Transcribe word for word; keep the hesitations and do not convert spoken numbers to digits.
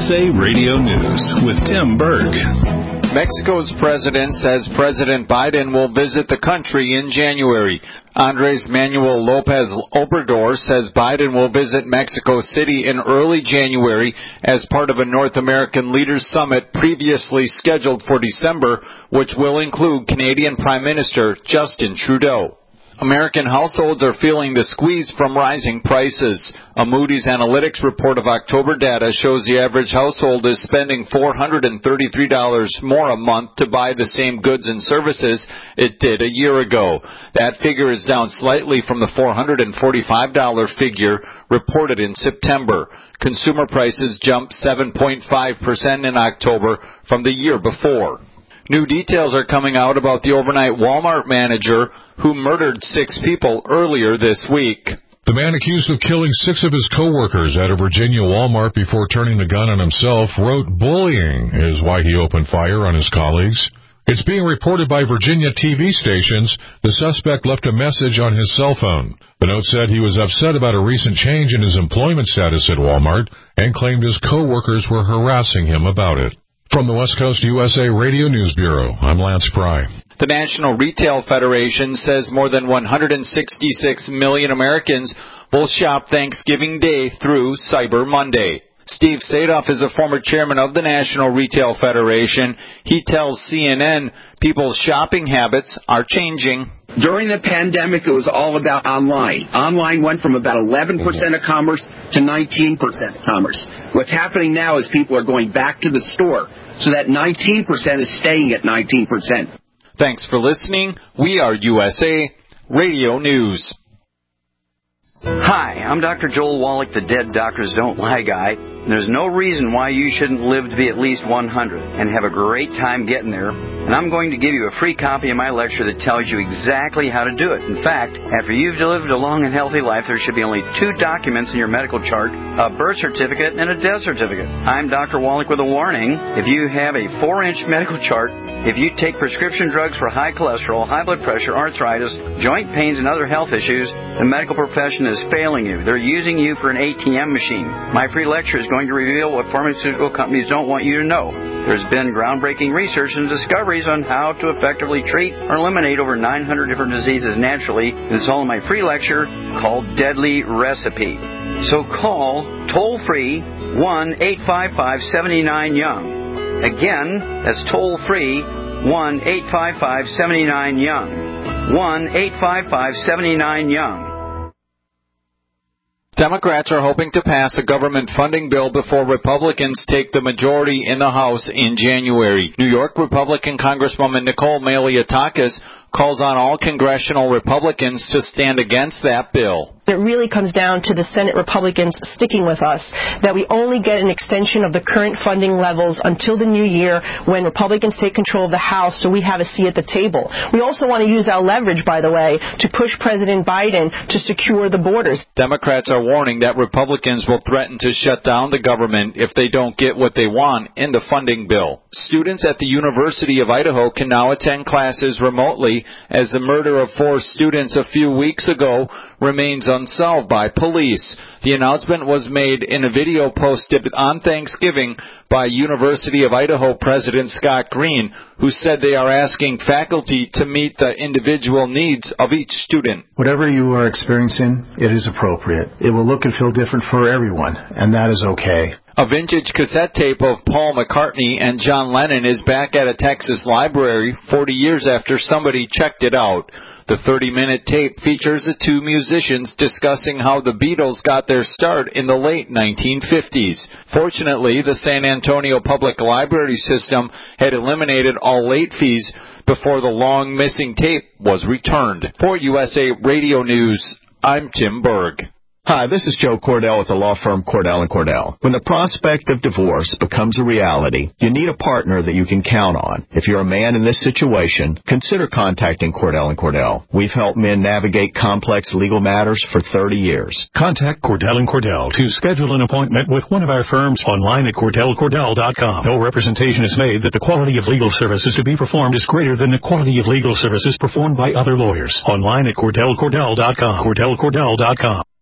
S A Radio News with Tim Berg. Mexico's president says President Biden will visit the country in January. Andres Manuel Lopez Obrador says Biden will visit Mexico City in early January as part of a North American Leaders Summit previously scheduled for December, which will include Canadian Prime Minister Justin Trudeau. American households are feeling the squeeze from rising prices. A Moody's Analytics report of October data shows the average household is spending four hundred thirty-three dollars more a month to buy the same goods and services it did a year ago. That figure is down slightly from the four hundred forty-five dollars figure reported in September. Consumer prices jumped seven point five percent in October from the year before. New details are coming out about the overnight Walmart manager who murdered six people earlier this week. The man accused of killing six of his co-workers at a Virginia Walmart before turning the gun on himself wrote bullying is why he opened fire on his colleagues. It's being reported by Virginia T V stations. The suspect left a message on his cell phone. The note said he was upset about a recent change in his employment status at Walmart and claimed his co-workers were harassing him about it. From the West Coast U S A Radio News Bureau, I'm Lance Pry. The National Retail Federation says more than one hundred sixty-six million Americans will shop Thanksgiving Day through Cyber Monday. Steve Sadoff is a former chairman of the National Retail Federation. He tells C N N people's shopping habits are changing. During the pandemic, it was all about online. Online went from about eleven percent of commerce to nineteen percent of commerce. What's happening now is people are going back to the store, so that nineteen percent is staying at nineteen percent. Thanks for listening. We are U S A Radio News. Hi, I'm Doctor Joel Wallach, the Dead Doctors Don't Lie guy. And there's no reason why you shouldn't live to be at least one hundred and have a great time getting there. And I'm going to give you a free copy of my lecture that tells you exactly how to do it. In fact, after you've lived a long and healthy life, there should be only two documents in your medical chart, a birth certificate and a death certificate. I'm Doctor Wallach with a warning. If you have a four-inch medical chart, if you take prescription drugs for high cholesterol, high blood pressure, arthritis, joint pains, and other health issues, the medical profession is failing you. They're using you for an A T M machine. My free lecture is going to reveal what pharmaceutical companies don't want you to know. There's been groundbreaking research and discoveries on how to effectively treat or eliminate over nine hundred different diseases naturally. And it's all in my free lecture called Deadly Recipe. So call toll-free one eight five five seven nine young. Again, that's toll-free one eight five five seven nine young. one eight five five seven nine young. Democrats are hoping to pass a government funding bill before Republicans take the majority in the House in January. New York Republican Congresswoman Nicole Malliotakis calls on all congressional Republicans to stand against that bill. It really comes down to the Senate Republicans sticking with us, that we only get an extension of the current funding levels until the new year when Republicans take control of the House so we have a seat at the table. We also want to use our leverage, by the way, to push President Biden to secure the borders. Democrats are warning that Republicans will threaten to shut down the government if they don't get what they want in the funding bill. Students at the University of Idaho can now attend classes remotely as the murder of four students a few weeks ago remains unsolved by police. The announcement was made in a video posted on Thanksgiving by University of Idaho President Scott Green, who said they are asking faculty to meet the individual needs of each student. Whatever you are experiencing, it is appropriate. It will look and feel different for everyone, and that is okay. A vintage cassette tape of Paul McCartney and John Lennon is back at a Texas library forty years after somebody checked it out. The thirty-minute tape features the two musicians discussing how the Beatles got their start in the late nineteen fifties. Fortunately, the San Antonio Public Library system had eliminated all late fees before the long missing tape was returned. For U S A Radio News, I'm Tim Berg. Hi, this is Joe Cordell with the law firm Cordell and Cordell. When the prospect of divorce becomes a reality, you need a partner that you can count on. If you're a man in this situation, consider contacting Cordell and Cordell. We've helped men navigate complex legal matters for thirty years. Contact Cordell and Cordell to schedule an appointment with one of our firms online at cordell cordell dot com. No representation is made that the quality of legal services to be performed is greater than the quality of legal services performed by other lawyers. Online at cordell cordell dot com. cordell cordell dot com.